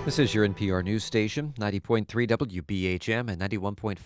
This is your NPR news station, 90.3 WBHM and 91.5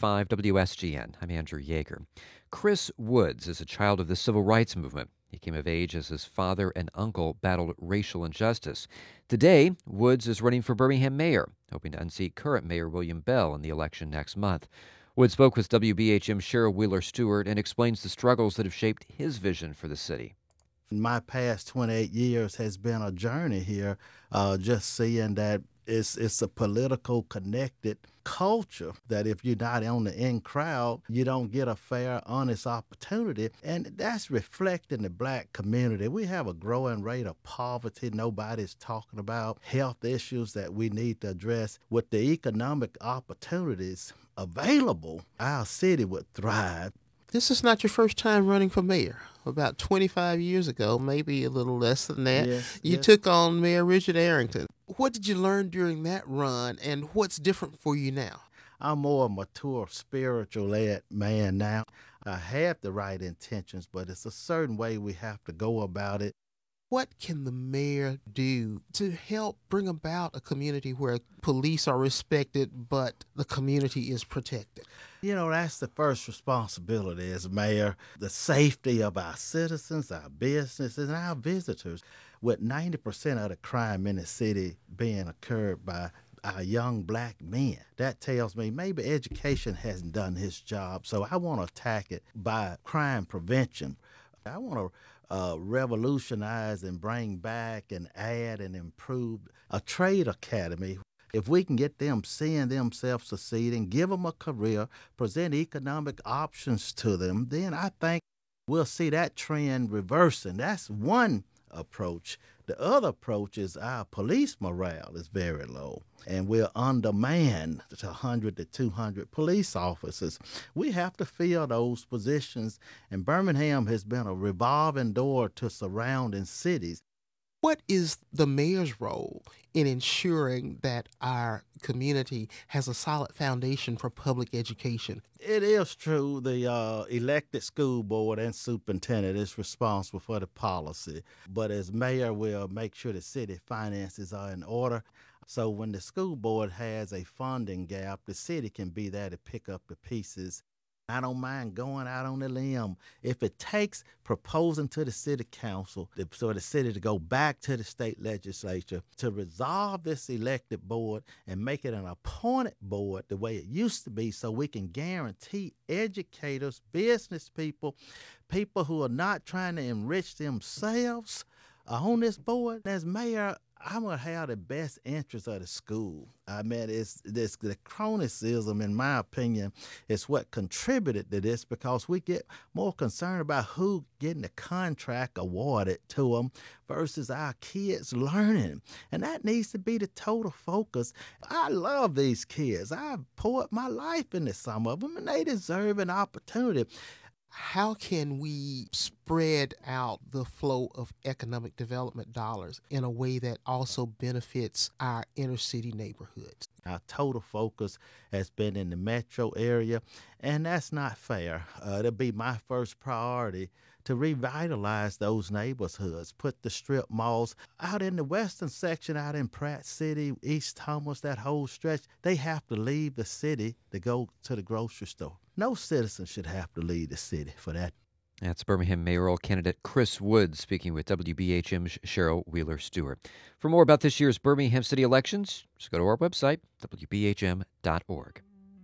WSGN. I'm Andrew Yeager. Chris Woods is a child of the civil rights movement. He came of age as his father and uncle battled racial injustice. Today, Woods is running for Birmingham mayor, hoping to unseat current Mayor William Bell in the election next month. Woods spoke with WBHM Cheryl Wheeler Stewart and explains the struggles that have shaped his vision for the city. My past 28 years has been a journey here, just seeing that it's a political connected culture that if you're not on the in crowd, you don't get a fair, honest opportunity. And that's reflecting the black community. We have a growing rate of poverty. Nobody's talking about health issues that we need to address. With the economic opportunities available, our city would thrive. This is not your first time running for mayor. About 25 years ago, maybe a little less than that, you took on Mayor Richard Arrington. What did you learn during that run, and what's different for you now? I'm more a mature, spiritual-led man now. I have the right intentions, but it's a certain way we have to go about it. What can the mayor do to help bring about a community where police are respected, but the community is protected? You know, that's the first responsibility as mayor, the safety of our citizens, our businesses, and our visitors. With 90% of the crime in the city being occurred by our young black men, that tells me maybe education hasn't done his job. So I want to attack it by crime prevention. I want to revolutionize and bring back and add and improve a trade academy. If we can get them seeing themselves succeeding, give them a career, present economic options to them, then I think we'll see that trend reversing. That's one approach. The other approach is our police morale is very low, and we're undermanned to 100 to 200 police officers. We have to fill those positions, and Birmingham has been a revolving door to surrounding cities. What is the mayor's role in ensuring that our community has a solid foundation for public education? It is true the elected school board and superintendent is responsible for the policy, but as mayor, we'll make sure the city finances are in order. So when the school board has a funding gap, the city can be there to pick up the pieces. I don't mind going out on a limb. If it takes proposing to the city council for the city to go back to the state legislature to resolve this elected board and make it an appointed board the way it used to be, so we can guarantee educators, business people, people who are not trying to enrich themselves on this board. As mayor, I'm going to have the best interests of the school. I mean, it's this the chronicism, in my opinion, is what contributed to this, because we get more concerned about who getting the contract awarded to them versus our kids learning. And that needs to be the total focus. I love these kids. I've poured my life into some of them, and they deserve an opportunity. How can we spread out the flow of economic development dollars in a way that also benefits our inner city neighborhoods? Our total focus has been in the metro area, and that's not fair. It'll be my first priority to revitalize those neighborhoods, put the strip malls out in the western section, out in Pratt City, East Thomas, that whole stretch. They have to leave the city to go to the grocery store. No citizen should have to leave the city for that. That's Birmingham mayoral candidate Chris Woods speaking with WBHM's Cheryl Wheeler Stewart. For more about this year's Birmingham city elections, just go to our website, WBHM.org.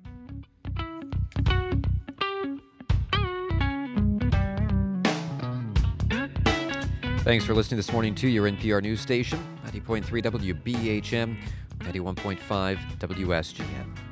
Thanks for listening this morning to your NPR news station, 90.3 WBHM, 91.5 WSGN.